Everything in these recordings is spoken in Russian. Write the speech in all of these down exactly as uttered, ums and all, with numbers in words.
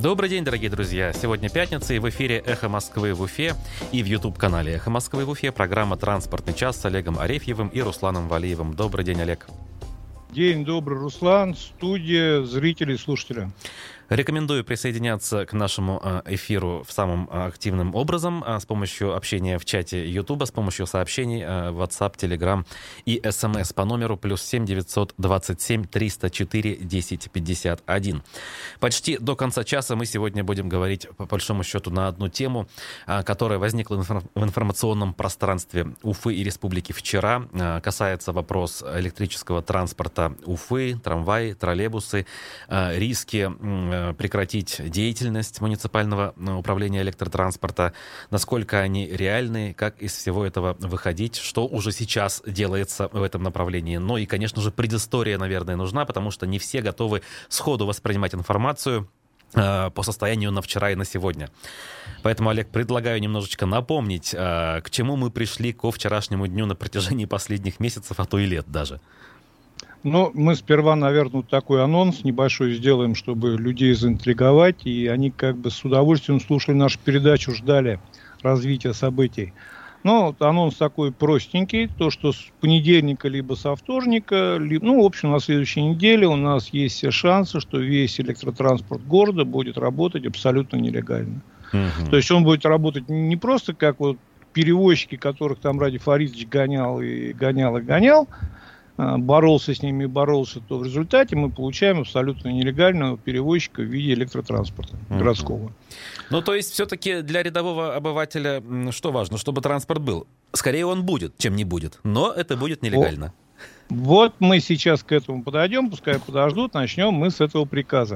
Добрый день, дорогие друзья. Сегодня пятница, и в эфире «Эхо Москвы» в Уфе и в YouTube-канале «Эхо Москвы» в Уфе программа «Транспортный час» с Олегом Арефьевым и Русланом Валиевым. Добрый день, Олег. День добрый, Руслан, студия, зрители, слушатели. Рекомендую присоединяться к нашему эфиру в самым активным образом с помощью общения в чате Ютуба, с помощью сообщений в WhatsApp, Telegram и СМС по номеру плюс семь девятьсот двадцать семь триста четыре десять пятьдесят один. Почти до конца часа мы сегодня будем говорить, по большому счету, на одну тему, которая возникла в информационном пространстве Уфы и Республики вчера. Касается вопрос электрического транспорта Уфы, трамваи, троллейбусы, риски прекратить деятельность муниципального управления электротранспорта, насколько они реальны, как из всего этого выходить, что уже сейчас делается в этом направлении. Ну и, конечно же, предыстория, наверное, нужна, потому что не все готовы сходу воспринимать информацию э, по состоянию на вчера и на сегодня. Поэтому, Олег, предлагаю немножечко напомнить, э, к чему мы пришли ко вчерашнему дню на протяжении последних месяцев, а то и лет даже. Ну, мы сперва, наверное, вот такой анонс небольшой сделаем, чтобы людей заинтриговать, и они как бы с удовольствием слушали нашу передачу, ждали развития событий. Ну, вот анонс такой простенький, то, что с понедельника либо со вторника, либо, ну, в общем, на следующей неделе у нас есть все шансы, что весь электротранспорт города будет работать абсолютно нелегально. Uh-huh. То есть он будет работать не просто как вот перевозчики, которых там Ради Фаридович гонял и гонял и гонял, боролся с ними и боролся, то в результате мы получаем абсолютно нелегального перевозчика в виде электротранспорта uh-huh. городского. Ну, то есть, все-таки для рядового обывателя что важно? Чтобы транспорт был. Скорее он будет, чем не будет. Но это будет нелегально. Вот, вот мы сейчас к этому подойдем, пускай подождут, начнем мы с этого приказа.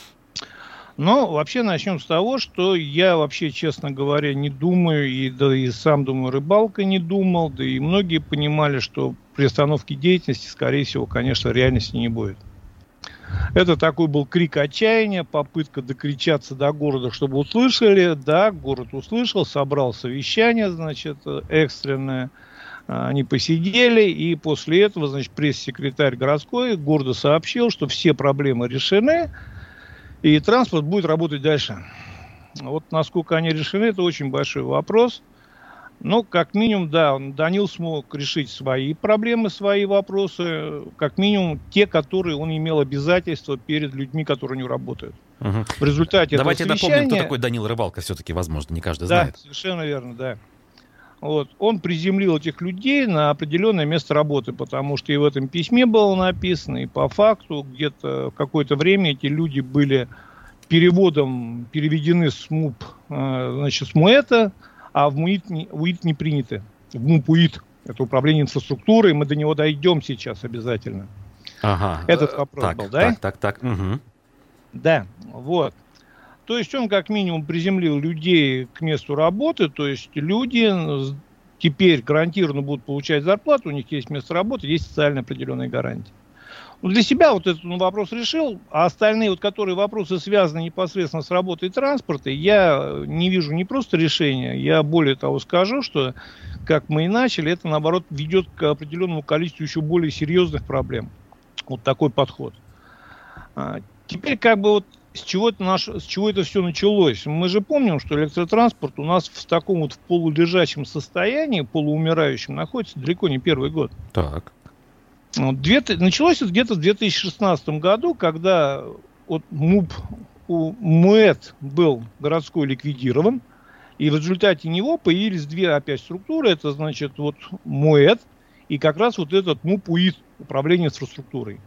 Но вообще начнем с того, что я вообще, честно говоря, не думаю, и, да, и сам, думаю, Рыбалка не думал, да и многие понимали, что при остановке деятельности, скорее всего, конечно, реальности не будет. Это такой был крик отчаяния, попытка докричаться до города, чтобы услышали. Да, город услышал, собрал совещание, значит, экстренное. Они посидели, и после этого, значит, пресс-секретарь городской города сообщил, что все проблемы решены, и транспорт будет работать дальше. Вот насколько они решены, это очень большой вопрос. Но, как минимум, да, Данил смог решить свои проблемы, свои вопросы. Как минимум, те, которые он имел обязательства перед людьми, которые у него работают. Угу. В результате Давайте этого совещания... напомним, кто такой Данил Рыбалка все-таки, возможно, не каждый да, знает. Да, совершенно верно, да. Вот. Он приземлил этих людей на определенное место работы, потому что и в этом письме было написано, и по факту где-то в какое-то время эти люди были переводом переведены с МУП, значит, с МУЭТа, а в МУИТ не, УИТ не приняты. В МУП УИТ, это управление инфраструктурой, мы до него дойдем сейчас обязательно. Ага. Этот вопрос так, был, да? Так, так, так. Угу. Да, вот. То есть он как минимум приземлил людей к месту работы, то есть люди теперь гарантированно будут получать зарплату, у них есть место работы, есть социально определенные гарантии. Ну, для себя вот этот ну, вопрос решил, а остальные, вот, которые вопросы связаны непосредственно с работой транспорта, я не вижу не просто решения, я более того скажу, что, как мы и начали, это, наоборот, ведет к определенному количеству еще более серьезных проблем. Вот такой подход. А, теперь как бы вот С чего, это наш, с чего это все началось? Мы же помним, что электротранспорт у нас в таком вот в полулежачем состоянии, полуумирающем, находится далеко не первый год. Так. Вот, две, началось это где-то в две тысячи шестнадцатом году, когда вот МУП, МУЭТ был городской ликвидирован, и в результате него появились две опять структуры, это значит вот МУЭТ и как раз вот этот МУП УИТ, управление инфраструктурой.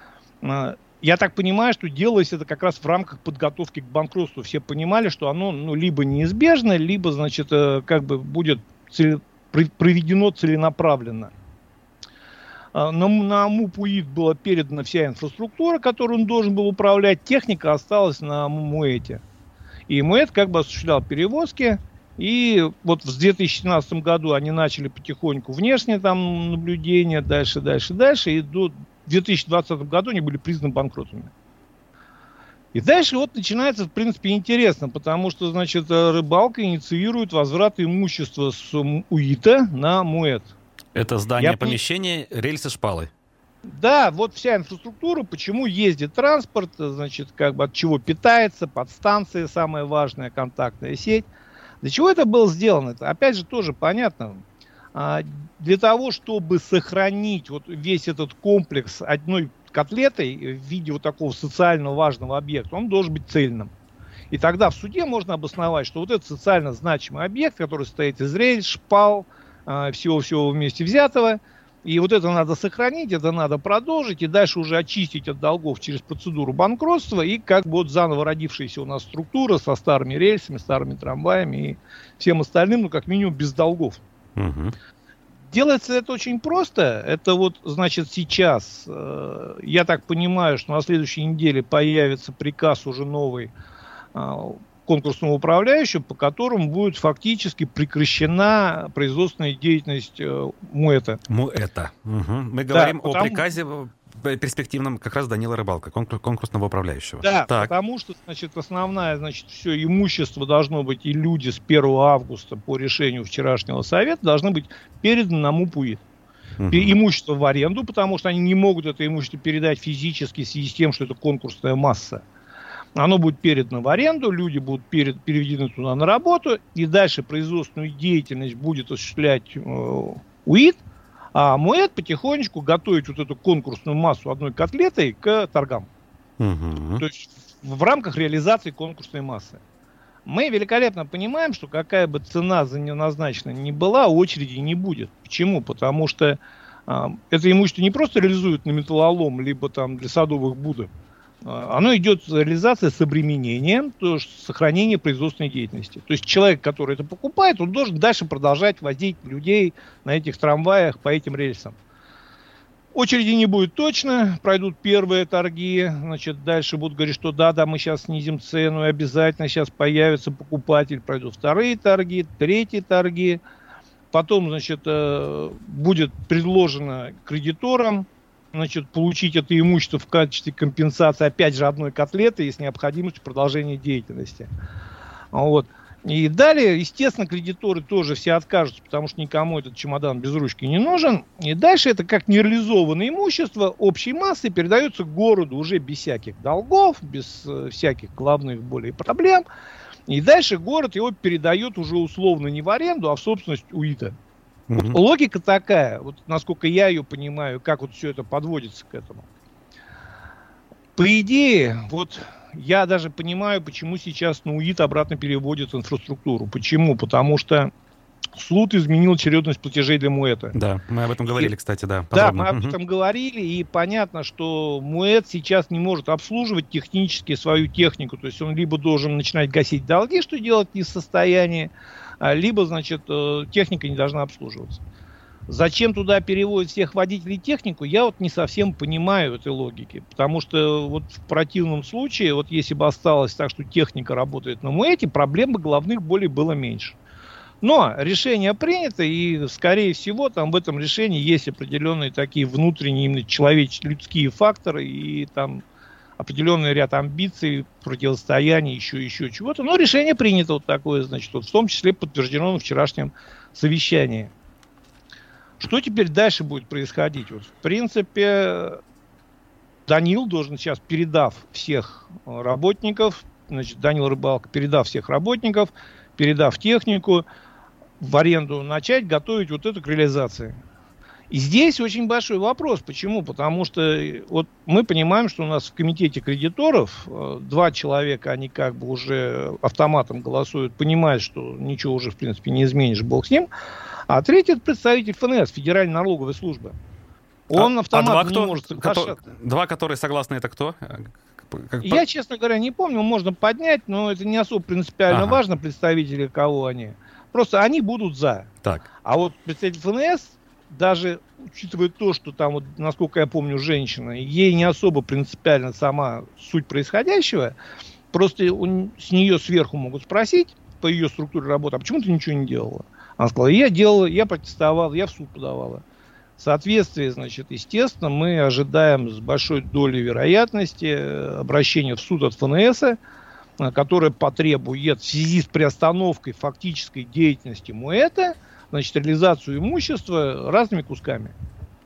Я так понимаю, что делалось это как раз в рамках подготовки к банкротству. Все понимали, что оно ну, либо неизбежно, либо, значит, как бы будет цель, проведено целенаправленно. На, на МУП УИТ была передана вся инфраструктура, которую он должен был управлять. Техника осталась на МУЭТе. И МУЭТ как бы осуществлял перевозки. И вот в две тысячи семнадцатом году они начали потихоньку внешние там наблюдения, дальше, дальше, дальше. И до в две тысячи двадцатом году они были признаны банкротами. И дальше вот начинается, в принципе, интересно, потому что, значит, Рыбалка инициирует возврат имущества с УИТа на МУЭТ. Это здание, Я помещение, пон... рельсы, шпалы. Да, вот вся инфраструктура, почему ездит транспорт, значит, как бы от чего питается, подстанции, самая важная контактная сеть. Для чего это было сделано? Это, опять же, тоже понятно. А, для того, чтобы сохранить вот весь этот комплекс одной котлетой в виде вот такого социально важного объекта, он должен быть цельным. И тогда в суде можно обосновать, что вот этот социально значимый объект, который состоит из рельс, шпал, а, всего-всего вместе взятого, и вот это надо сохранить, это надо продолжить, и дальше уже очистить от долгов через процедуру банкротства, и как бы вот заново родившаяся у нас структура со старыми рельсами, старыми трамваями и всем остальным, ну, как минимум, без долгов. Угу. Делается это очень просто. Это вот, значит, сейчас, э, я так понимаю, что на следующей неделе появится приказ уже новый э, конкурсного управляющего, по которому будет фактически прекращена производственная деятельность э, МУЭТа. МУЭТа. Угу. Мы говорим да, о потому... приказе перспективном как раз Данила Рыбалка, конкурсного управляющего. Да, так. Потому что, значит, основное, значит, все имущество должно быть, и люди с первого августа по решению вчерашнего совета должны быть переданы на МУПУИТ. Угу. Имущество в аренду, потому что они не могут это имущество передать физически в связи с тем, что это конкурсная масса. Оно будет передано в аренду, люди будут перед, переведены туда на работу, и дальше производственную деятельность будет осуществлять э, УИТ, а МУЭТ потихонечку готовить вот эту конкурсную массу одной котлетой к торгам. Угу. То есть в, в рамках реализации конкурсной массы. Мы великолепно понимаем, что какая бы цена за нее назначена ни была, очереди не будет. Почему? Потому что э, это имущество не просто реализуют на металлолом, либо там для садовых будок. Оно идет реализация с обременением, то есть сохранение производственной деятельности. То есть человек, который это покупает, он должен дальше продолжать возить людей на этих трамваях по этим рельсам. Очереди не будет точно, пройдут первые торги, значит, дальше будут говорить, что да-да, мы сейчас снизим цену, и обязательно сейчас появится покупатель, пройдут вторые торги, третьи торги, потом, значит, будет предложено кредиторам, значит, получить это имущество в качестве компенсации, опять же, одной котлеты и с необходимостью продолжения деятельности. Вот. И далее, естественно, кредиторы тоже все откажутся, потому что никому этот чемодан без ручки не нужен. И дальше это как нереализованное имущество общей массы передается городу уже без всяких долгов, без э, всяких главных более проблем. И дальше город его передает уже условно не в аренду, а в собственность УИТа. Вот mm-hmm. логика такая, вот насколько я ее понимаю, как вот все это подводится к этому. По идее, вот я даже понимаю, почему сейчас на УИТ обратно переводят инфраструктуру. Почему? Потому что суд изменил очередность платежей для МУЭТа. Да, мы об этом говорили, и, кстати, да. Подробно. Да, мы об этом mm-hmm. говорили, и понятно, что МУЭТ сейчас не может обслуживать технически свою технику. То есть он либо должен начинать гасить долги, что делать не в состоянии, либо, значит, техника не должна обслуживаться. Зачем туда переводят всех водителей технику, я вот не совсем понимаю этой логики. Потому что вот в противном случае, вот если бы осталось так, что техника работает на МУЭТе, проблем бы головных болей было меньше. Но решение принято, и, скорее всего, там в этом решении есть определенные такие внутренние именно человеческие, людские факторы, и там определенный ряд амбиций, противостояний, еще, еще чего-то. Но решение принято вот такое, значит, вот, в том числе подтверждено на вчерашнем совещании. Что теперь дальше будет происходить? Вот, в принципе, Данил должен сейчас, передав всех работников, значит, Данил Рыбалка, передав всех работников, передав технику в аренду, начать готовить вот это к реализации. И здесь очень большой вопрос. Почему? Потому что вот мы понимаем, что у нас в комитете кредиторов э, два человека, они как бы уже автоматом голосуют, понимают, что ничего уже в принципе не изменишь, бог с ним. А третий — это представитель ФНС, Федеральной налоговой службы. Он а, автоматом а два, кто, не может соглашаться. Кто, два, которые согласны, это кто? Как... Я, честно говоря, не помню, можно поднять, но это не особо принципиально ага. важно, представители кого они. Просто они будут за. Так. А вот представитель ФНС, даже учитывая то, что там, вот, насколько я помню, женщина, ей не особо принципиально сама суть происходящего, просто у, с нее сверху могут спросить по ее структуре работы, а почему ты ничего не делала? Она сказала, я делала, я протестовала, я в суд подавала. В соответствии, значит, естественно, мы ожидаем с большой долей вероятности обращения в суд от ФНС, которое потребует в связи с приостановкой фактической деятельности МУЭТа, значит, реализацию имущества разными кусками. То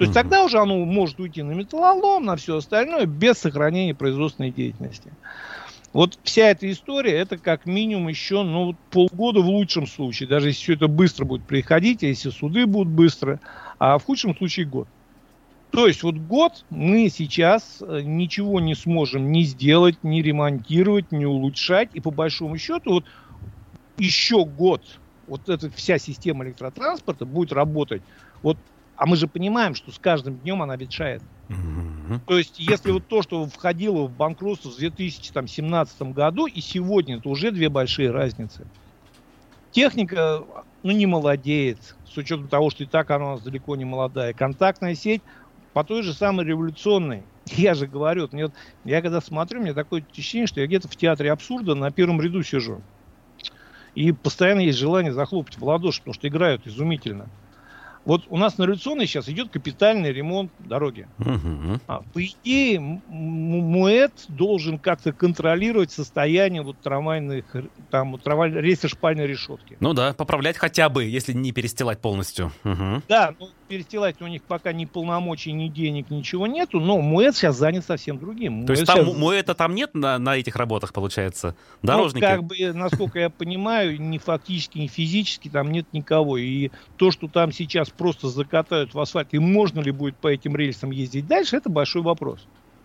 То есть тогда уже оно может уйти на металлолом, на все остальное, без сохранения производственной деятельности. Вот вся эта история, это как минимум еще ну, полгода в лучшем случае, даже если все это быстро будет происходить, если суды будут быстро, а в худшем случае год. То есть вот год мы сейчас ничего не сможем ни сделать, ни ремонтировать, ни улучшать, и по большому счету вот еще год вот эта вся система электротранспорта будет работать. Вот, а мы же понимаем, что с каждым днем она ветшает. Mm-hmm. То есть, если вот то, что входило в банкротство в две тысячи семнадцатом году, и сегодня, это уже две большие разницы. Техника, ну, не молодеет, с учетом того, что и так она у нас далеко не молодая. Контактная сеть по той же самой революционной. Я же говорю, мне, я когда смотрю, у меня такое ощущение, что я где-то в театре абсурда на первом ряду сижу. И постоянно есть желание захлопать в ладоши, потому что играют изумительно. Вот у нас на революционной сейчас идет капитальный ремонт дороги. Uh-huh. А, по идее, МУЭТ должен как-то контролировать состояние вот трамвайных, там, вот, трамвай, рельсо-шпальной решетки. Ну да, поправлять хотя бы, если не перестилать полностью. Uh-huh. Да, ну перестилать у них пока ни полномочий, ни денег, ничего нету, но МУЭТ сейчас занят совсем другим. То есть там сейчас... МУЭТа там нет на, на этих работах, получается? Дорожники? Ну, как бы, насколько я понимаю, ни фактически, ни физически там нет никого. И то, что там сейчас просто закатают в асфальт, и можно ли будет по этим рельсам ездить дальше, это большой вопрос.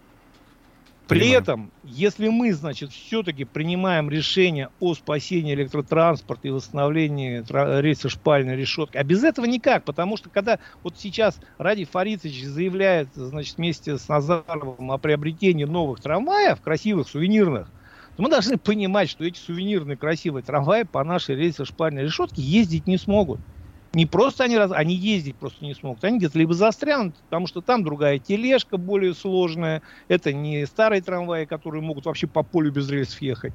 При Понимаю. этом, если мы, значит, все-таки принимаем решение о спасении электротранспорта и восстановлении рельсо-шпальной решетки, а без этого никак, потому что когда вот сейчас Радий Фаритович заявляет, значит, вместе с Назаровым о приобретении новых трамваев, красивых, сувенирных, то мы должны понимать, что эти сувенирные красивые трамваи по нашей рельсо-шпальной решетке ездить не смогут. Не просто они, раз, они ездить просто не смогут. Они где-то либо застрянут, потому что там другая тележка более сложная. Это не старые трамваи, которые могут вообще по полю без рельсов ехать.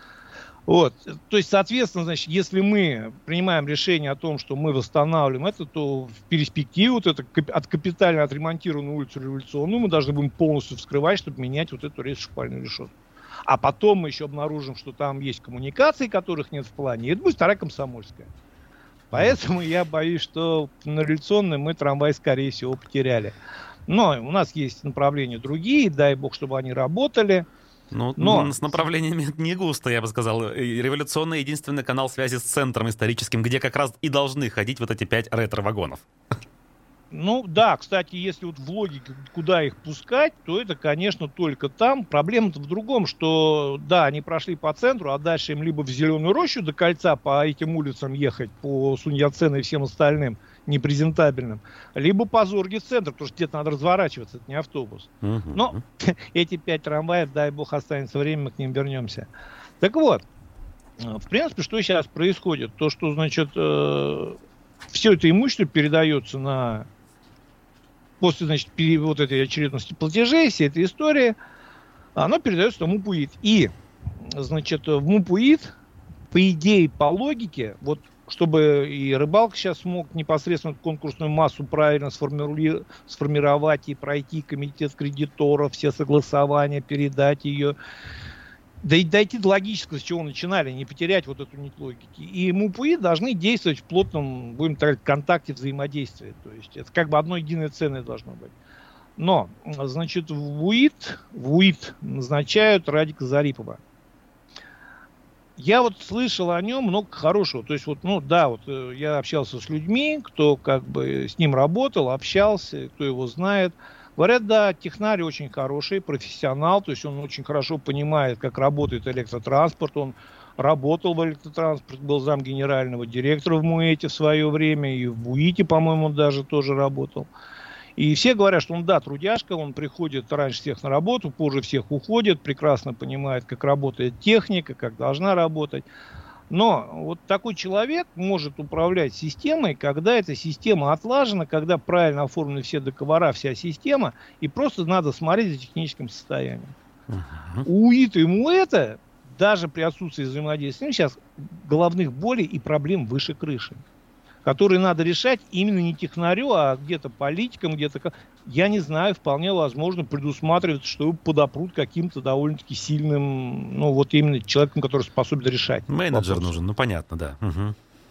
Вот. То есть, соответственно, значит, если мы принимаем решение о том, что мы восстанавливаем это, то в перспективе вот это от капитально отремонтированную улицу Революционную мы должны будем полностью вскрывать, чтобы менять вот эту рельсо-шпальную решетку. А потом мы еще обнаружим, что там есть коммуникации, которых нет в плане. И это будет вторая Комсомольская. Поэтому я боюсь, что на революционной мы трамвай, скорее всего, потеряли. Но у нас есть направления другие, дай бог, чтобы они работали. Ну, но с направлениями не густо, я бы сказал. Революционный — единственный канал связи с центром историческим, где как раз и должны ходить вот эти пять ретро-вагонов. Ну да, кстати, если вот в логике, куда их пускать, то это, конечно, только там. Проблема-то в другом, что да, они прошли по центру, а дальше им либо в Зеленую Рощу до кольца по этим улицам ехать, по Сунь-Яцена и всем остальным непрезентабельным, либо по Зорге центр, потому что где-то надо разворачиваться, это не автобус. Uh-huh. Но эти пять трамваев, дай бог, останется время, мы к ним вернемся. Так вот, в принципе, что сейчас происходит? То, что, значит, э, все это имущество передается на... После, значит, вот этой очередности платежей, всей этой истории, оно передается в МУПУИД. И, значит, в МУПУИД, по идее, по логике, вот, чтобы и Рыбалка сейчас смог непосредственно конкурсную массу правильно сформи... сформировать и пройти комитет кредиторов, все согласования, передать ее, да и дойти до логического, с чего начинали, не потерять вот эту нить логики. И МУПУИ должны действовать в плотном, будем так говорить, контакте взаимодействия. То есть это как бы одно единое ценное должно быть. Но, значит, в УИД, в УИД назначают Радика Зарипова. Я вот слышал о нем много хорошего. То есть вот, ну да, вот я общался с людьми, кто как бы с ним работал, общался, кто его знает. Говорят, да, технарь очень хороший, профессионал, то есть он очень хорошо понимает, как работает электротранспорт, он работал в электротранспорте, был зам генерального директора в МУЭТе в свое время, и в БУИТе, по-моему, даже тоже работал. И все говорят, что он, да, трудяшка, он приходит раньше всех на работу, позже всех уходит, прекрасно понимает, как работает техника, как должна работать. Но вот такой человек может управлять системой, когда эта система отлажена, когда правильно оформлены все договора, вся система, и просто надо смотреть за техническим состоянием. Uh-huh. У УИТа и МУЭТа, даже при отсутствии взаимодействия, сейчас головных болей и проблем выше крыши, которые надо решать именно не технарю, а где-то политикам, где-то... Я не знаю, вполне возможно предусматривается, что его подопрут каким-то довольно-таки сильным, ну вот именно человеком, который способен решать. Менеджер вопрос. Нужен, ну понятно, да. Угу.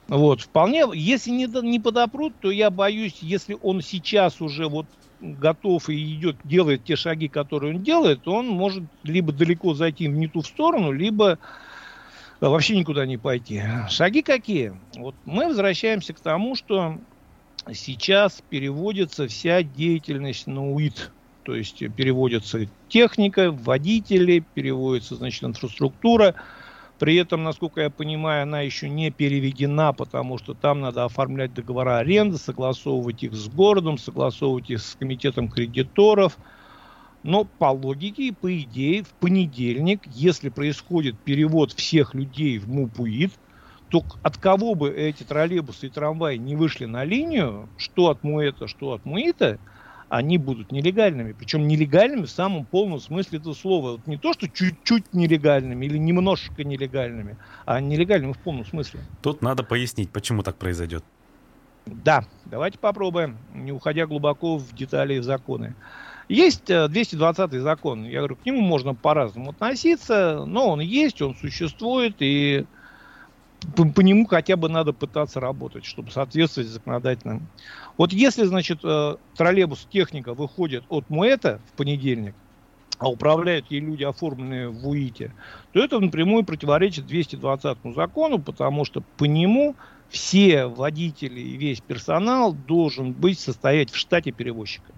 Вот, вполне, если не, не подопрут, то я боюсь, если он сейчас уже вот готов и идет, делает те шаги, которые он делает, то он может либо далеко зайти в не ту сторону, либо вообще никуда не пойти. Шаги какие? Вот мы возвращаемся к тому, что сейчас переводится вся деятельность на УИТ. То есть переводится техника, водители, переводится, значит, инфраструктура. При этом, насколько я понимаю, она еще не переведена, потому что там надо оформлять договора аренды, согласовывать их с городом, согласовывать их с комитетом кредиторов. Но по логике и по идее в понедельник, если происходит перевод всех людей в МУП-УИТ, то от кого бы эти троллейбусы и трамваи не вышли на линию, что от МУЭТа, что от МУИТа, они будут нелегальными. Причем нелегальными в самом полном смысле этого слова. Вот не то, что чуть-чуть нелегальными или немножко нелегальными, а нелегальными в полном смысле. Тут надо пояснить, почему так произойдет. Да, давайте попробуем, не уходя глубоко в детали и в законы. Есть двести двадцатый закон. Я говорю, к нему можно по-разному относиться, но он есть, он существует, и по, по нему хотя бы надо пытаться работать, чтобы соответствовать законодательным. Вот если, значит, троллейбус техника выходит от МУЭТа в понедельник, а управляют ей люди, оформленные в УИТе, то это напрямую противоречит двести двадцатому закону, потому что по нему все водители и весь персонал должен быть состоять в штате перевозчика.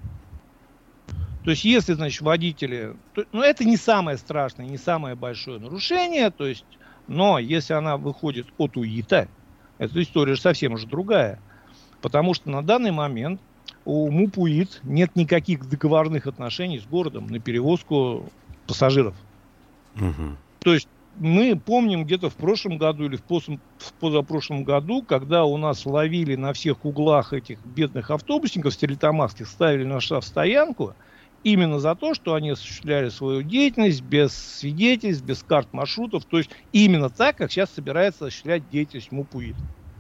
То есть, если, значит, водители... То, ну, это не самое страшное, не самое большое нарушение, то есть, но если она выходит от УИТа, эта история же совсем уже другая. Потому что на данный момент у МУП-УИТ нет никаких договорных отношений с городом на перевозку пассажиров. Угу. То есть, мы помним где-то в прошлом году или в, пос- в позапрошлом году, когда у нас ловили на всех углах этих бедных автобусников стерлитамакских, ставили на штрафстоянку, именно за то, что они осуществляли свою деятельность без свидетельств, без карт маршрутов. То есть именно так, как сейчас собирается осуществлять деятельность МУП-УИТ.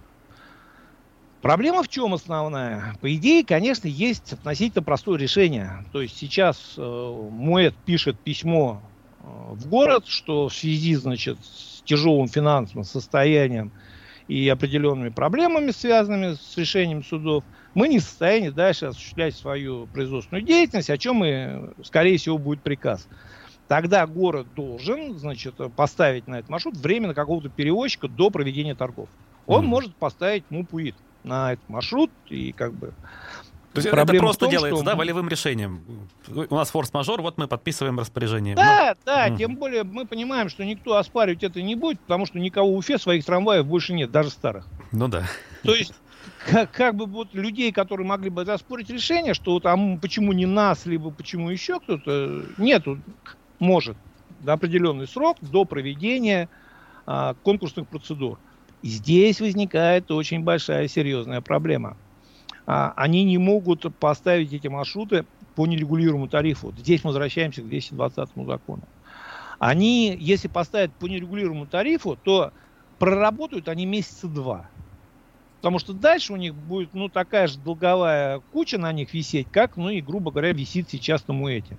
Проблема в чем основная? По идее, конечно, есть относительно простое решение. То есть сейчас э, МУЭТ пишет письмо э, в город, что в связи, значит, с тяжелым финансовым состоянием и определенными проблемами, связанными с решением судов, мы не в состоянии дальше осуществлять свою производственную деятельность, о чем, мы, скорее всего, будет приказ. Тогда город должен, значит, поставить на этот маршрут временно какого-то перевозчика до проведения торгов. Он mm. может поставить МУП-УИТ на этот маршрут и как бы... То есть это просто том, делается, что... да, волевым решением. У нас форс-мажор, вот мы подписываем распоряжение. Да, ну... да, mm. тем более мы понимаем, что никто оспаривать это не будет, потому что никого в Уфе своих трамваев больше нет, даже старых. Ну да. То есть как, как бы вот людей, которые могли бы заспорить решение, что там почему не нас, либо почему еще кто-то, нету, может, до определенный срок, до проведения а, конкурсных процедур. И здесь возникает очень большая серьезная проблема. А, они не могут поставить эти маршруты по нерегулируемому тарифу. Здесь мы возвращаемся к двести двадцатому закону. Они, если поставят по нерегулируемому тарифу, то проработают они месяца два. Потому что дальше у них будет, ну, такая же долговая куча на них висеть, как, ну, и, грубо говоря, висит сейчас на МУЭТе.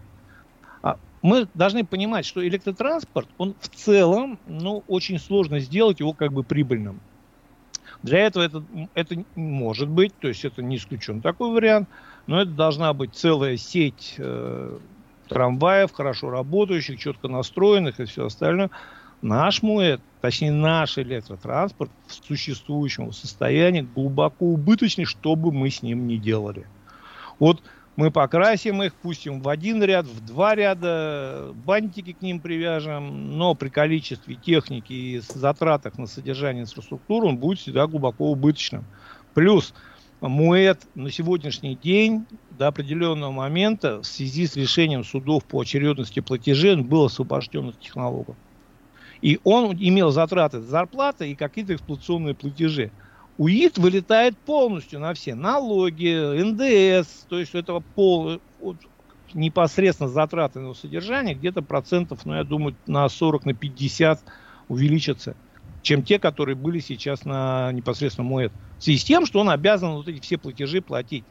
А мы должны понимать, что электротранспорт, он в целом, ну, очень сложно сделать его как бы прибыльным. Для этого это, это может быть, то есть это не исключен такой вариант, но это должна быть целая сеть э, трамваев, хорошо работающих, четко настроенных и все остальное. Наш МУЭТ, точнее наш электротранспорт в существующем состоянии глубоко убыточный, что бы мы с ним ни делали. Вот мы покрасим их, пустим в один ряд, в два ряда, бантики к ним привяжем, но при количестве техники и затратах на содержание инфраструктуры он будет всегда глубоко убыточным. Плюс МУЭТ на сегодняшний день до определенного момента в связи с решением судов по очередности платежей он был освобожден от этих налогов. И он имел затраты зарплаты и какие-то эксплуатационные платежи. УИТ вылетает полностью на все налоги, эн дэ эс, то есть этого пол, вот, непосредственно затраты на содержание где-то процентов, ну я думаю, на сорок, на пятьдесят увеличатся, чем те, которые были сейчас на непосредственно МУЭТ. В связи с тем, что он обязан вот эти все платежи платить.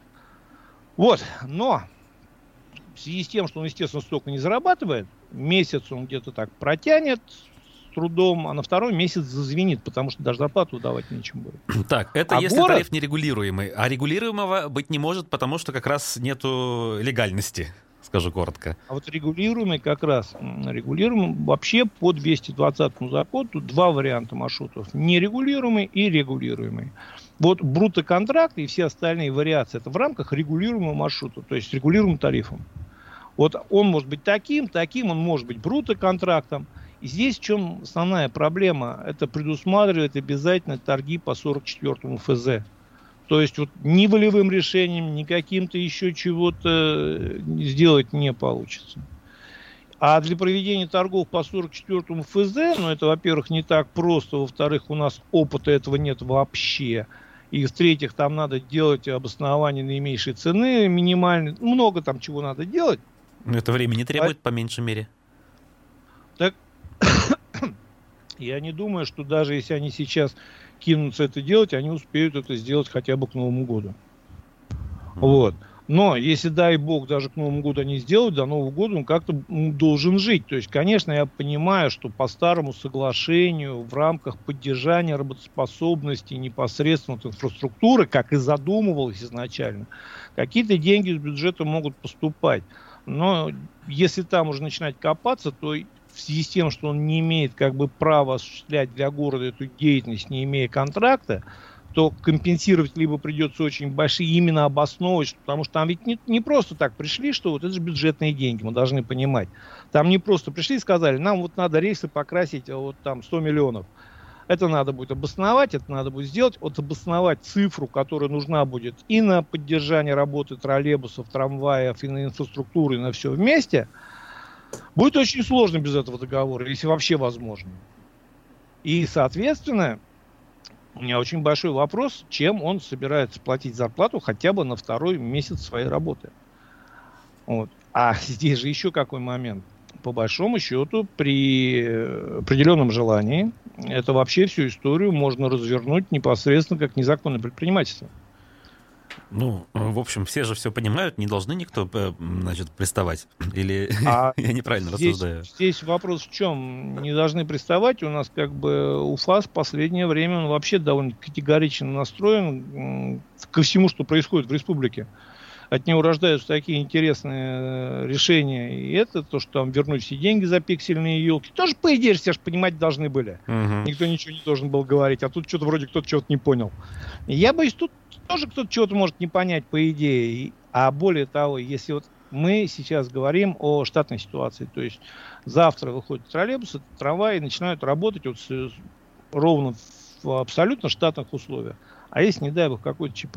Вот, но в связи с тем, что он, естественно, столько не зарабатывает, месяц он где-то так протянет, трудом, а на второй месяц зазвенит, потому что даже зарплату давать нечем будет. Так, это а если город... тариф нерегулируемый. А регулируемого быть не может, потому что как раз нету легальности, скажу коротко. А вот регулируемый как раз, регулируемый вообще по двести двадцатому закону тут два варианта маршрутов. Нерегулируемый и регулируемый. Вот брутто-контракт и все остальные вариации, это в рамках регулируемого маршрута, то есть регулируемым тарифом. Вот он может быть таким, таким, он может быть брутто-контрактом. И здесь в чем основная проблема? Это предусматривает обязательно торги по сорок четвёртому эф зэ. То есть вот ни волевым решением, ни каким-то еще чего-то сделать не получится. А для проведения торгов по сорок четвёртому эф зэ, ну это, во-первых, не так просто, во-вторых, у нас опыта этого нет вообще. И в-третьих, там надо делать обоснование наименьшей цены, минимальной. Много там чего надо делать. Но это времени требует а... по меньшей мере. Так, я не думаю, что даже если они сейчас кинутся это делать, они успеют это сделать хотя бы к Новому году. Mm-hmm. Вот. Но если, дай бог, даже к Новому году они сделают, до Нового года он как-то должен жить. То есть, конечно, я понимаю, что по старому соглашению в рамках поддержания работоспособности непосредственно от инфраструктуры, как и задумывалось изначально, какие-то деньги из бюджета могут поступать. Но если там уже начинать копаться, то в связи с тем, что он не имеет как бы права осуществлять для города эту деятельность, не имея контракта, то компенсировать либо придется очень большие, именно обосновывать, потому что там ведь не, не просто так пришли, что вот это же бюджетные деньги, мы должны понимать. Там не просто пришли и сказали, нам вот надо рейсы покрасить вот там сто миллионов. Это надо будет обосновать, это надо будет сделать, вот обосновать цифру, которая нужна будет и на поддержание работы троллейбусов, трамваев, и на инфраструктуру, и на все вместе, будет очень сложно без этого договора, если вообще возможно. И, соответственно, у меня очень большой вопрос, чем он собирается платить зарплату хотя бы на второй месяц своей работы. Вот. А здесь же еще какой момент. По большому счету, при определенном желании, это вообще всю историю можно развернуть непосредственно как незаконное предпринимательство. Ну, в общем, все же все понимают, не должны никто, значит, приставать. Или а я неправильно здесь, рассуждаю? Здесь вопрос в чем? Не должны приставать. У нас как бы УФАС в последнее время он вообще довольно категорично настроен ко всему, что происходит в республике. От него рождаются такие интересные решения. И это то, что там вернуть все деньги за пиксельные елки. Тоже, по идее, все же понимать должны были. Угу. Никто ничего не должен был говорить. А тут что-то вроде кто-то чего-то не понял. И я боюсь, тут тоже кто-то чего-то может не понять, по идее. А более того, если вот мы сейчас говорим о штатной ситуации. То есть завтра выходят троллейбусы, трамваи начинают работать вот с, ровно в абсолютно штатных условиях. А если, не дай бог, какой-то ЧП?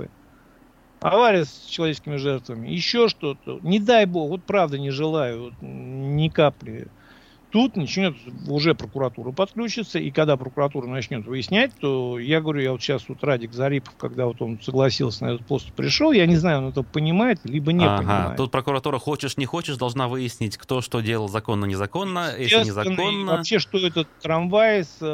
Авария с человеческими жертвами, еще что-то. Не дай бог, вот правда не желаю, вот, ни капли. Тут начнет уже прокуратура подключиться, и когда прокуратура начнет выяснять, то я говорю, я вот сейчас вот Радик Зарипов, когда вот он согласился на этот пост, пришел, я не знаю, он это понимает, либо не ага, понимает. Тут прокуратура, хочешь не хочешь, должна выяснить, кто что делал законно-незаконно, если незаконно. Вообще, что этот трамвай с,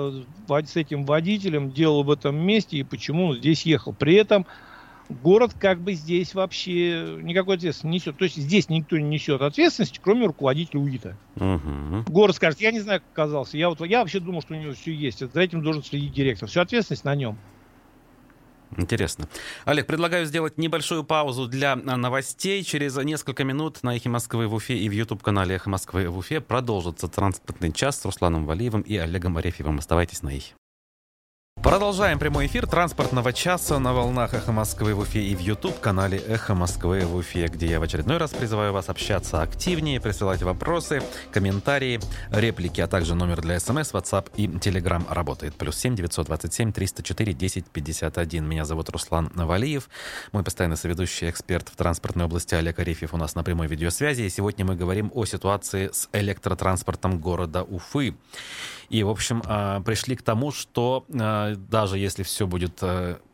с этим водителем делал в этом месте и почему он здесь ехал. При этом город как бы здесь вообще никакой ответственности не несет. То есть здесь никто не несет ответственности, кроме руководителя УИТа. Угу. Город скажет, я не знаю, как оказался. Я, вот, я вообще думал, что у него все есть. За этим должен следить директор. Всю ответственность на нем. Интересно. Олег, предлагаю сделать небольшую паузу для новостей. Через несколько минут на «Эхе Москвы» в Уфе и в YouTube-канале «Эхо Москвы» в Уфе продолжится транспортный час с Русланом Валиевым и Олегом Арефьевым. Оставайтесь на «Эхе». Продолжаем прямой эфир транспортного часа на волнах «Эхо Москвы» в Уфе и в YouTube-канале «Эхо Москвы» в Уфе, где я в очередной раз призываю вас общаться активнее, присылать вопросы, комментарии, реплики, а также номер для СМС, WhatsApp и Telegram работает. Плюс семь девятьсот двадцать семь триста четыре десять пятьдесят один. Меня зовут Руслан Валиев. Мой постоянный соведущий эксперт в транспортной области Олег Арефьев у нас на прямой видеосвязи. И сегодня мы говорим о ситуации с электротранспортом города Уфы. И, в общем, пришли к тому, что даже если все будет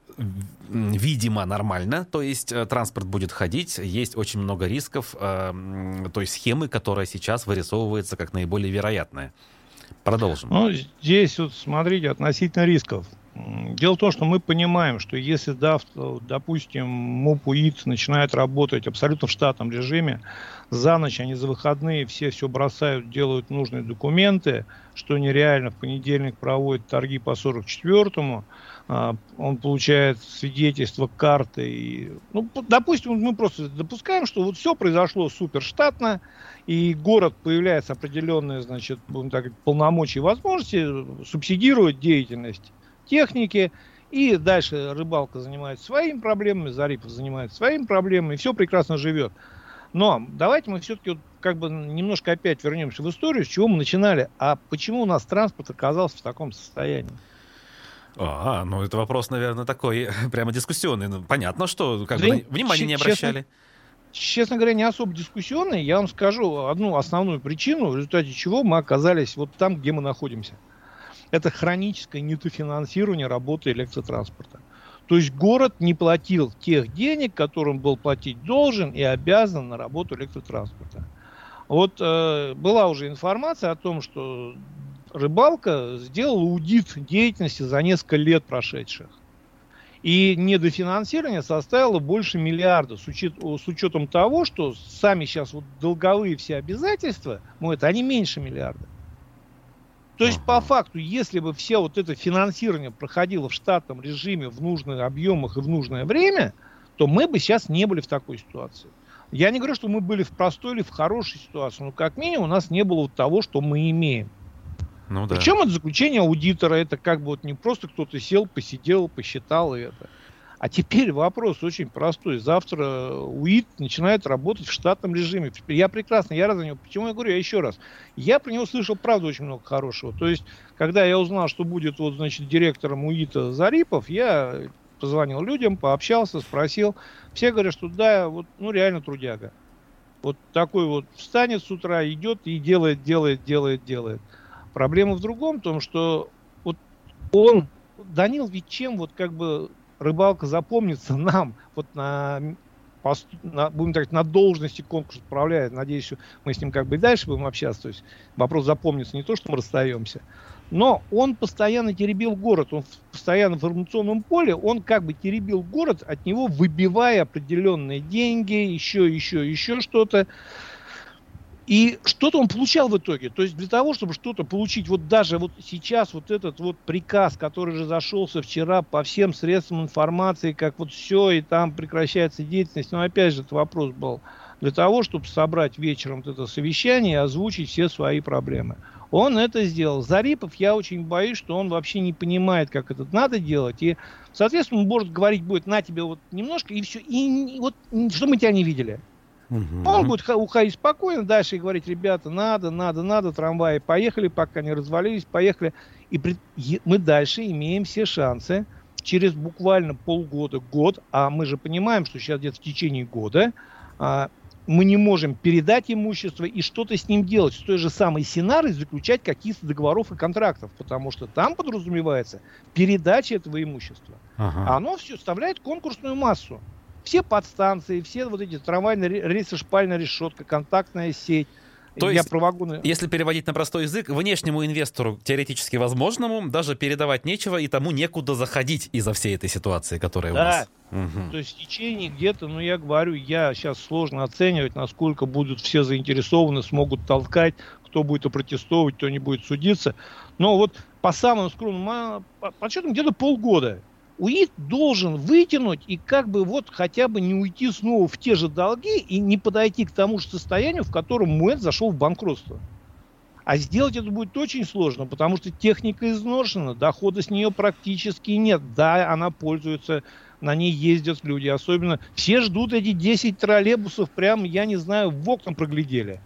видимо нормально, то есть транспорт будет ходить, есть очень много рисков той схемы, которая сейчас вырисовывается как наиболее вероятная. Продолжим. Ну, здесь вот, смотрите, относительно рисков. Дело в том, что мы понимаем, что если, да, допустим, МУП УИТ начинает работать абсолютно в штатном режиме, за ночь они за выходные все все бросают, делают нужные документы, что нереально, в понедельник проводят торги по сорок четвёртому, он получает свидетельство, карты. И, ну, допустим, мы просто допускаем, что вот все произошло супер штатно, и город появляется определенные, значит, будем так говорить, полномочия и возможности субсидировать деятельность техники, и дальше рыбалка занимается своими проблемами, Зарипов занимается своими проблемами, и все прекрасно живет. Но давайте мы все-таки вот как бы немножко опять вернемся в историю, с чего мы начинали. А почему у нас транспорт оказался в таком состоянии? А, ну это вопрос, наверное, такой прямо дискуссионный. Ну, понятно, что как бы внимания не обращали. Честно, честно говоря, не особо дискуссионный. Я вам скажу одну основную причину, в результате чего мы оказались вот там, где мы находимся. Это хроническое недофинансирование работы электротранспорта. То есть город не платил тех денег, которым был платить должен и обязан на работу электротранспорта. Вот э, была уже информация о том, что рыбалка сделала аудит деятельности за несколько лет прошедших. И недофинансирование составило больше миллиарда, с, учет, с учетом того, что сами сейчас вот долговые все обязательства, ну, это они меньше миллиарда. То есть, по факту, если бы все вот это финансирование проходило в штатном режиме, в нужных объемах и в нужное время, то мы бы сейчас не были в такой ситуации. Я не говорю, что мы были в простой или в хорошей ситуации, но как минимум у нас не было вот того, что мы имеем. Ну, да. Причем это заключение аудитора, это как бы вот не просто кто-то сел, посидел, посчитал и это. А теперь вопрос очень простой. Завтра УИТ начинает работать в штатном режиме. Я прекрасно, я рад за него. Почему я говорю, я еще раз. Я про него слышал, правда, очень много хорошего. То есть, когда я узнал, что будет вот, значит, директором УИТа Зарипов, я позвонил людям, пообщался, спросил. Все говорят, что да, вот, ну реально трудяга. Вот такой вот встанет с утра, идет и делает, делает, делает, делает. Проблема в другом, в том, что вот он, Данил, ведь чем вот как бы рыбалка запомнится нам, вот на, на, будем так говорить, на должности конкурс управляет. Надеюсь, что мы с ним как бы и дальше будем общаться. То есть вопрос запомнится не то, что мы расстаемся. Но он постоянно теребил город. Он постоянно в информационном поле, он как бы теребил город, от него выбивая определенные деньги, еще, еще, еще что-то. И что-то он получал в итоге. То есть для того, чтобы что-то получить, вот даже вот сейчас вот этот вот приказ, который же зашелся вчера по всем средствам информации, как вот все, и там прекращается деятельность. Но опять же, этот вопрос был для того, чтобы собрать вечером вот это совещание и озвучить все свои проблемы. Он это сделал. Зарипов, я очень боюсь, что он вообще не понимает, как это надо делать. И, соответственно, он может говорить будет, на тебе вот немножко, и все. И вот, что мы тебя не видели. Угу. Он будет уходить спокойно дальше и говорить, ребята, надо, надо, надо, трамваи поехали, пока не развалились, поехали. И при... мы дальше имеем все шансы через буквально полгода, год, а мы же понимаем, что сейчас где-то в течение года а, мы не можем передать имущество и что-то с ним делать, с той же самой Синарой заключать какие-то договоров и контрактов, потому что там подразумевается передача этого имущества. Ага. А оно все составляет конкурсную массу. Все подстанции, все вот эти трамвайные рельсы, шпальная решетка, контактная сеть. То есть, вагоны... если переводить на простой язык, внешнему инвестору, теоретически возможному, даже передавать нечего, и тому некуда заходить из-за всей этой ситуации, которая да. у нас. Угу. То есть в течение где-то, ну я говорю, я сейчас сложно оценивать, насколько будут все заинтересованы, смогут толкать, кто будет протестовать, кто не будет судиться. Но вот по самым скромным подсчетам где-то полгода. УИТ должен вытянуть и как бы вот хотя бы не уйти снова в те же долги и не подойти к тому же состоянию, в котором МУЭТ зашел в банкротство. А сделать это будет очень сложно, потому что техника изношена, дохода с нее практически нет. Да, она пользуется, на ней ездят люди, особенно все ждут эти десять троллейбусов, прям, я не знаю, в окна проглядели.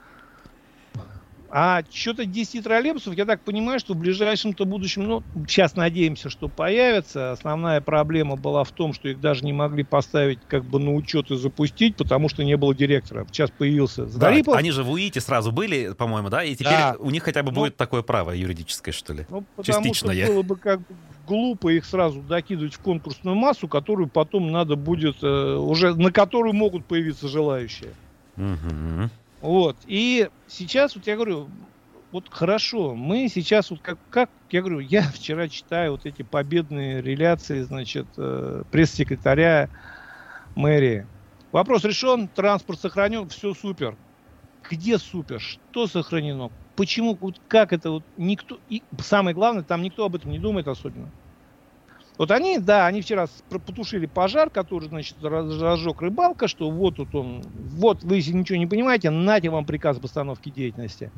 А что-то десять троллейбусов, я так понимаю, что в ближайшем-то будущем, ну, сейчас надеемся, что появятся. Основная проблема была в том, что их даже не могли поставить как бы на учет и запустить, потому что не было директора. Сейчас появился Зарипов. Да, они же в УИТе сразу были, по-моему, да? И теперь да. у них хотя бы ну, будет такое право юридическое, что ли? Ну, потому Частичное. Что было бы как бы глупо их сразу докидывать в конкурсную массу, которую потом надо будет, э, уже на которую могут появиться желающие. Угу. Вот. И сейчас, вот я говорю, вот хорошо, мы сейчас, вот как, как я говорю, я вчера читаю вот эти победные реляции, значит, э, пресс-секретаря мэрии. Вопрос решен, транспорт сохранен, все супер. Где супер? Что сохранено? Почему? Вот как это? Вот никто, и самое главное, там никто об этом не думает особенно. Вот они, да, они вчера потушили пожар, который, значит, разжег Рыбалка, что вот тут он, вот вы если ничего не понимаете, нате вам приказ об остановке деятельности.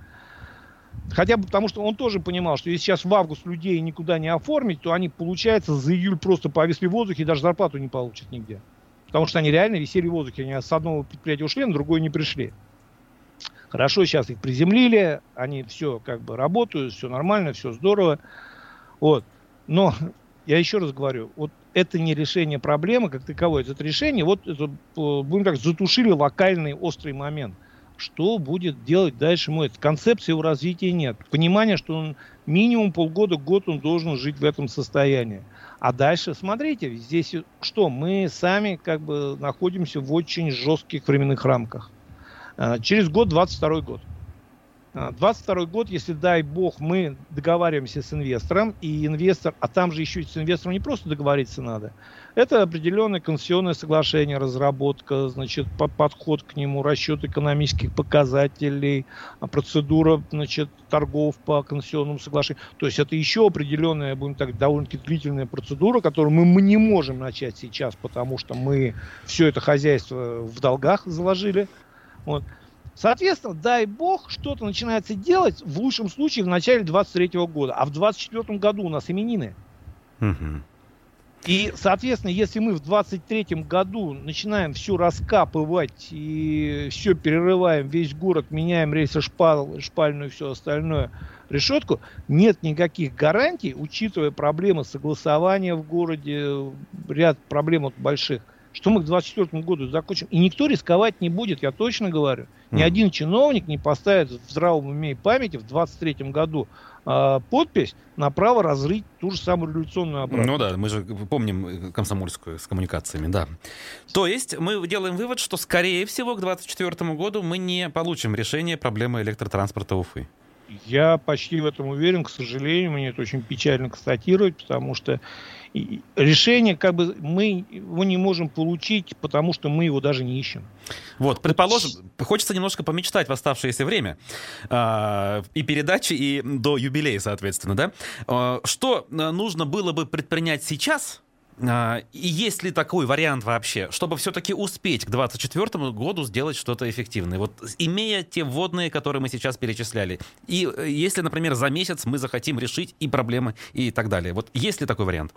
Хотя бы потому, что он тоже понимал, что если сейчас в август людей никуда не оформить, то они, получается, за июль просто повисли в воздухе и даже зарплату не получат нигде. Потому что они реально висели в воздухе. Они с одного предприятия ушли, на другое не пришли. Хорошо, сейчас их приземлили, они все как бы работают, все нормально, все здорово. Вот. Но я еще раз говорю, вот это не решение проблемы как таковой, это решение, вот это, будем так, затушили локальный острый момент. Что будет делать дальше МОЭТ? Концепции его развития нет. Понимание, что он минимум полгода, год он должен жить в этом состоянии. А дальше, смотрите, здесь что? Мы сами как бы находимся в очень жестких временных рамках. Через год, двадцать второй год. двадцать второй год, если, дай бог, мы договариваемся с инвестором, и инвестор, а там же еще с инвестором не просто договориться надо, это определенное концессионное соглашение, разработка, значит, подход к нему, расчет экономических показателей, процедура, значит, торгов по концессионному соглашению. То есть это еще определенная, будем так, довольно-таки длительная процедура, которую мы, мы не можем начать сейчас, потому что мы все это хозяйство в долгах заложили. Вот. Соответственно, дай бог, что-то начинается делать в лучшем случае в начале двадцать третьего года. А в двадцать четвёртом году у нас именины. Угу. И, соответственно, если мы в двадцать третьем году начинаем все раскапывать и все перерываем, весь город, меняем рельсы, шпал, шпальную и все остальное, решетку, нет никаких гарантий, учитывая проблемы согласования в городе, ряд проблем вот больших, что мы к двадцать четвёртому году закончим. И никто рисковать не будет, я точно говорю. Ни mm. один чиновник не поставит в здравом уме и памяти в двадцать третьем году э, подпись на право разрыть ту же самую революционную обратку. Ну да, мы же помним комсомольскую с коммуникациями, да. То есть мы делаем вывод, что, скорее всего, к двадцать четвёртому году мы не получим решение проблемы электротранспорта Уфы. Я почти в этом уверен, к сожалению, мне это очень печально констатировать, потому что решение, как бы, мы его не можем получить, потому что мы его даже не ищем. Вот, предположим, хочется немножко помечтать в оставшееся время, э, и передачи, и до юбилея, соответственно, да? Э, что нужно было бы предпринять сейчас, э, и есть ли такой вариант вообще, чтобы все-таки успеть к двадцать четвёртому году сделать что-то эффективное, вот, имея те вводные, которые мы сейчас перечисляли, и если, например, за месяц мы захотим решить и проблемы, и так далее. Вот есть ли такой вариант?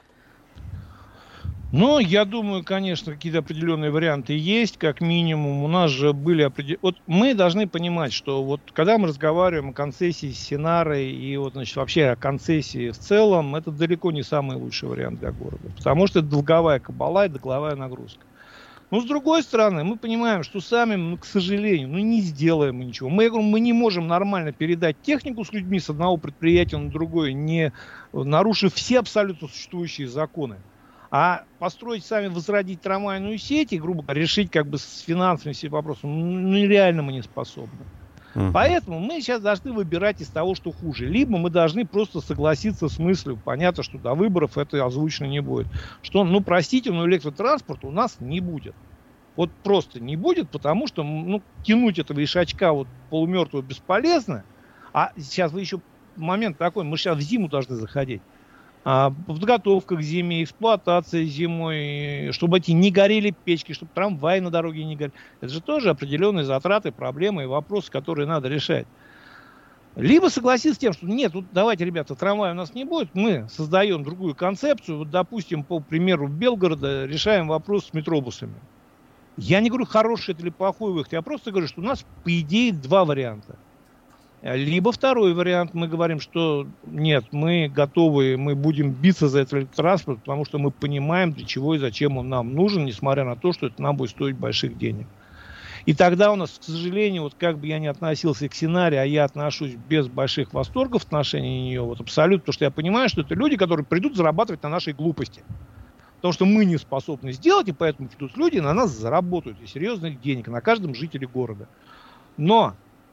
Ну, я думаю, конечно, какие-то определенные варианты есть, как минимум. У нас же были определенные... Вот мы должны понимать, что вот когда мы разговариваем о концессии с Синарой и вот, значит, вообще о концессии в целом, это далеко не самый лучший вариант для города. Потому что это долговая кабала и долговая нагрузка. Но с другой стороны, мы понимаем, что сами, ну, к сожалению, ну, не сделаем мы ничего. Мы, я говорю, мы не можем нормально передать технику с людьми с одного предприятия на другое, не нарушив все абсолютно существующие законы. А построить сами, возродить трамвайную сеть и, грубо говоря, решить как бы с финансами все вопросы, ну, нереально мы не способны. Uh-huh. Поэтому мы сейчас должны выбирать из того, что хуже. Либо мы должны просто согласиться с мыслью, понятно, что до выборов это озвучено не будет, что, ну, простите, но электротранспорта у нас не будет. Вот просто не будет, потому что, ну, тянуть этого ишачка вот полумертвого бесполезно. А сейчас вы еще момент такой, мы сейчас в зиму должны заходить. А, подготовка к зиме, эксплуатация зимой, чтобы эти не горели печки, чтобы трамваи на дороге не горели. Это же тоже определенные затраты, проблемы и вопросы, которые надо решать. Либо согласиться с тем, что нет, вот давайте, ребята, трамвая у нас не будет, мы создаем другую концепцию, вот, допустим, по примеру Белгорода решаем вопрос с метробусами. Я не говорю, хороший это или плохой выход, я просто говорю, что у нас, по идее, два варианта. Либо второй вариант, мы говорим, что нет, мы готовы, мы будем биться за этот транспорт, потому что мы понимаем, для чего и зачем он нам нужен, несмотря на то, что это нам будет стоить больших денег. И тогда у нас, к сожалению, вот как бы я ни относился к Синаре, а я отношусь без больших восторгов в отношении нее, вот абсолютно, потому что я понимаю, что это люди, которые придут зарабатывать на нашей глупости. Потому что мы не способны сделать, и поэтому придут люди и на нас заработают, и серьезных денег, на каждом жителе города. Но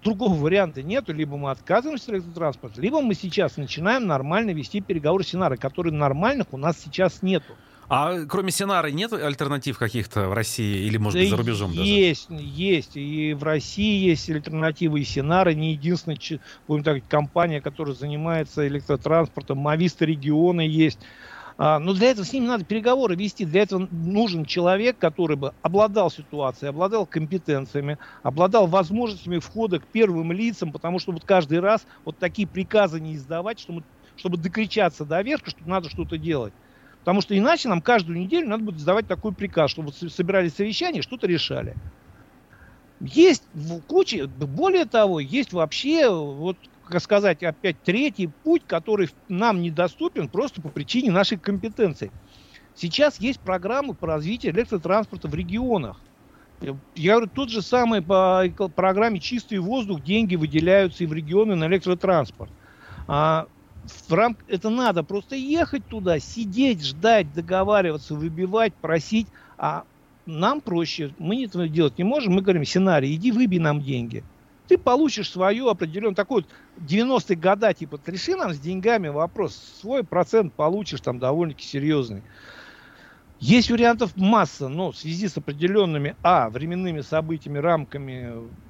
другого варианта нету. Либо мы отказываемся от электротранспорта, либо мы сейчас начинаем нормально вести переговоры с Синарой, которые нормальных у нас сейчас нету. А кроме Синары нет альтернатив каких-то в России или, может быть, за рубежом есть, даже? Есть, есть. И в России есть альтернативы, и Синара не единственная, будем так говорить, компания, которая занимается электротранспортом. Мовиста региона есть. А, но для этого с ними надо переговоры вести. Для этого нужен человек, который бы обладал ситуацией, обладал компетенциями, обладал возможностями входа к первым лицам, потому что вот каждый раз вот такие приказы не издавать, чтобы, чтобы докричаться до верха, что надо что-то делать. Потому что иначе нам каждую неделю надо будет сдавать такой приказ, чтобы собирались совещания, что-то решали. Есть в куче, более того, есть вообще, вот, как сказать, опять третий путь, который нам недоступен просто по причине нашей компетенции. Сейчас есть программы по развитию электротранспорта в регионах. Я говорю, тот же самый по программе «Чистый воздух» деньги выделяются и в регионы на электротранспорт. А в рам... Это надо просто ехать туда, сидеть, ждать, договариваться, выбивать, просить. А нам проще. Мы этого делать не можем. Мы говорим: Синарий, иди выбей нам деньги. Ты получишь свою определенную, такой вот девяностые года, типа, реши нам с деньгами вопрос. Свой процент получишь там довольно-таки серьезный. Есть вариантов масса, но в связи с определенными, а, временными событиями, рамками,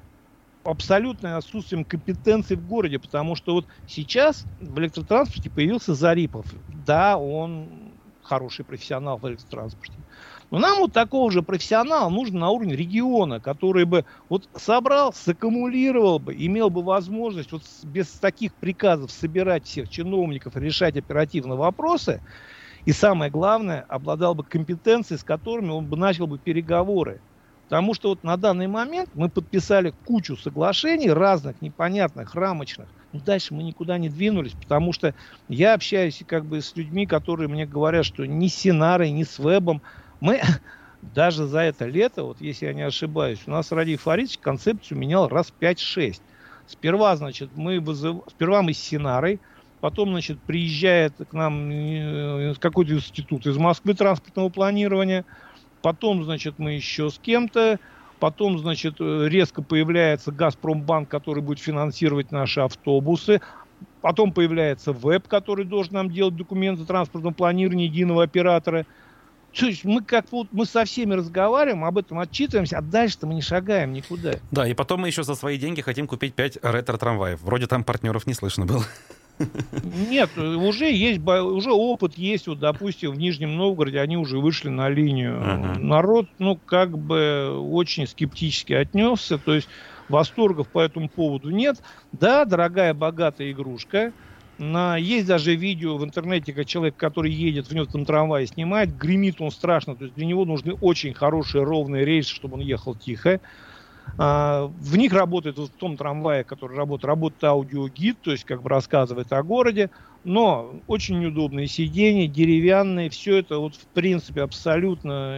абсолютное отсутствием компетенции в городе, потому что вот сейчас в электротранспорте появился Зарипов. Да, он хороший профессионал в электротранспорте. Но нам вот такого же профессионала нужно на уровне региона, который бы вот собрал, саккумулировал бы, имел бы возможность вот без таких приказов собирать всех чиновников, решать оперативно вопросы. И самое главное, обладал бы компетенцией, с которыми он бы начал бы переговоры. Потому что вот на данный момент мы подписали кучу соглашений разных, непонятных, рамочных. Но дальше мы никуда не двинулись, потому что я общаюсь как бы с людьми, которые мне говорят, что ни с Синарой, ни с Вебом мы даже за это лето, вот если я не ошибаюсь, у нас Радий Фаридович концепцию менял раз пять-шесть. Сперва, значит, мы вызыв... Сперва мы с Синарой, потом, значит, приезжает к нам какой-то институт из Москвы транспортного планирования. Потом, значит, мы еще с кем-то. Потом, значит, резко появляется Газпромбанк, который будет финансировать наши автобусы. Потом появляется ВЭБ, который должен нам делать документы транспортного планирования единого оператора. То есть мы как вот мы со всеми разговариваем, об этом отчитываемся, а дальше-то мы не шагаем никуда. Да, и потом мы еще за свои деньги хотим купить пять ретро-трамваев. Вроде там партнеров не слышно было. Нет, уже есть, уже опыт есть, вот, допустим, в Нижнем Новгороде они уже вышли на линию. Uh-huh. Народ, ну, как бы очень скептически отнесся, то есть восторгов по этому поводу нет. Да, дорогая, богатая игрушка. На, есть даже видео в интернете, как человек, который едет в этом трамвае, снимает, гремит он страшно, то есть для него нужны очень хорошие ровные рельсы, чтобы он ехал тихо. А, в них работает, вот в том трамвае, который работает, работает аудиогид, то есть как бы рассказывает о городе, но очень неудобные сиденья, деревянные, все это вот в принципе абсолютно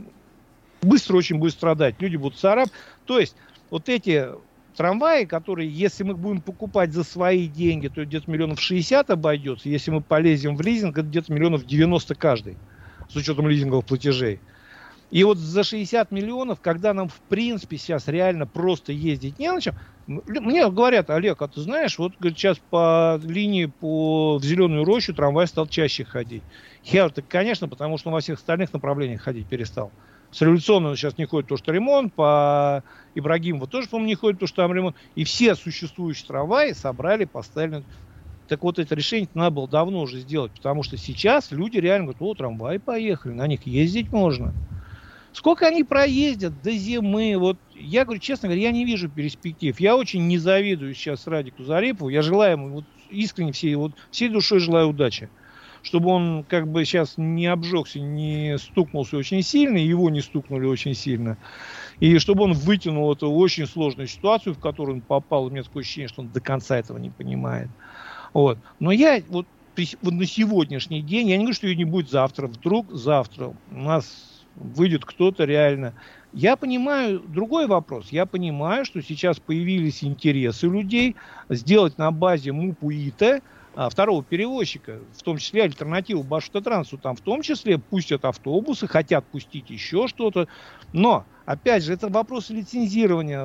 быстро очень будет страдать, люди будут царапать. То есть вот эти трамваи, которые, если мы будем покупать за свои деньги, то где-то миллионов шестьдесят обойдется, если мы полезем в лизинг, это где-то миллионов девяносто каждый, с учетом лизинговых платежей. И вот за шестьдесят миллионов, когда нам в принципе сейчас реально просто ездить не на чем, мне говорят: Олег, а ты знаешь, вот говорит, сейчас по линии по в Зеленую Рощу трамвай стал чаще ходить. Я говорю: так, конечно, потому что он во всех остальных направлениях ходить перестал. С революционного сейчас не ходит, потому что ремонт, по Ибрагимову тоже, по-моему, не ходит, потому что там ремонт. И все существующие трамваи собрали, поставили. Так вот, это решение надо было давно уже сделать, потому что сейчас люди реально говорят: о, трамваи поехали, на них ездить можно. Сколько они проездят до зимы? Вот я говорю, честно говоря, я не вижу перспектив. Я очень не завидую сейчас Радику Зарипову. Я желаю ему, вот, искренне всей, вот, всей душой желаю удачи. Чтобы он как бы сейчас не обжегся, не стукнулся очень сильно, его не стукнули очень сильно. И чтобы он вытянул эту очень сложную ситуацию, в которую он попал. У меня такое ощущение, что он до конца этого не понимает. Вот. Но я вот, вот на сегодняшний день, я не говорю, что ее не будет завтра. Вдруг завтра у нас выйдет кто-то реально. Я понимаю другой вопрос. Я понимаю, что сейчас появились интересы людей сделать на базе МУП-УИТа а, второго перевозчика, в том числе альтернативу Башавтотрансу, там в том числе пустят автобусы, хотят пустить еще что-то. Но, опять же, это вопрос лицензирования.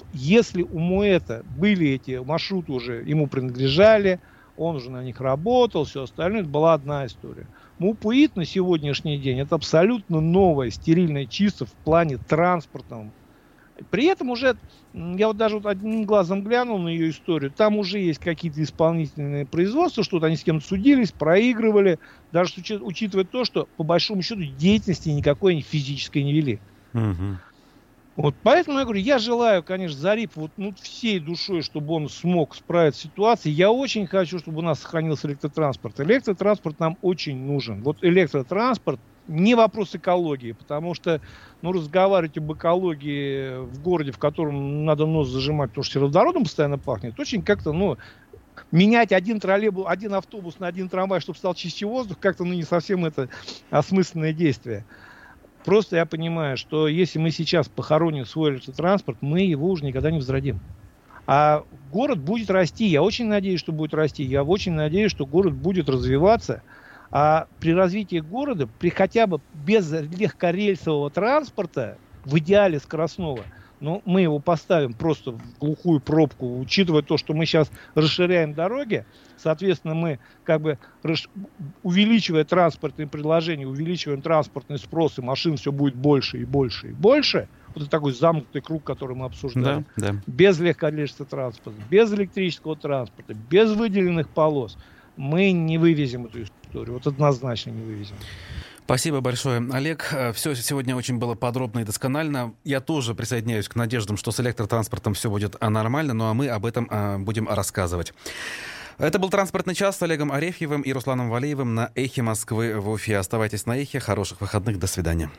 если у МУЭТа были эти маршруты уже, ему принадлежали, он уже на них работал, все остальное, это была одна история. МУПУИТ на сегодняшний день это абсолютно новое, стерильное чисто в плане транспортном. При этом уже, я вот даже вот одним глазом глянул на ее историю, там уже есть какие-то исполнительные производства, что-то они с кем-то судились, проигрывали, даже учитывая то, что по большому счету деятельности никакой они физической не вели. Угу. Вот поэтому я говорю, я желаю, конечно, Зарипу вот, ну, всей душой, чтобы он смог справиться с ситуацией. Я очень хочу, чтобы у нас сохранился электротранспорт. Электротранспорт нам очень нужен. Вот электротранспорт не вопрос экологии, потому что, ну, разговаривать об экологии в городе, в котором надо нос зажимать, потому что сероводородом постоянно пахнет, очень как-то, ну, менять один троллейбус, один автобус на один трамвай, чтобы стал чище воздух, как-то, ну, не совсем это осмысленное действие. Просто я понимаю, что если мы сейчас похороним свой электротранспорт, мы его уже никогда не возродим. А город будет расти. Я очень надеюсь, что будет расти. Я очень надеюсь, что город будет развиваться. А при развитии города, при хотя бы без легкорельсового транспорта, в идеале скоростного, но мы его поставим просто в глухую пробку, учитывая то, что мы сейчас расширяем дороги, соответственно, мы как бы увеличивая транспортные предложения, увеличиваем транспортный спрос, и машин все будет больше и больше и больше. Вот это такой замкнутый круг, который мы обсуждаем. Да, да. Без легкорельсового транспорта, без электрического транспорта, без выделенных полос мы не вывезем эту историю. Вот однозначно не вывезем. Спасибо большое, Олег. Все сегодня очень было подробно и досконально. Я тоже присоединяюсь к надеждам, что с электротранспортом все будет нормально, ну а мы об этом а, будем рассказывать. Это был «Транспортный час» с Олегом Арефьевым и Русланом Валеевым на «Эхе Москвы» в Уфе. Оставайтесь на «Эхе». Хороших выходных. До свидания.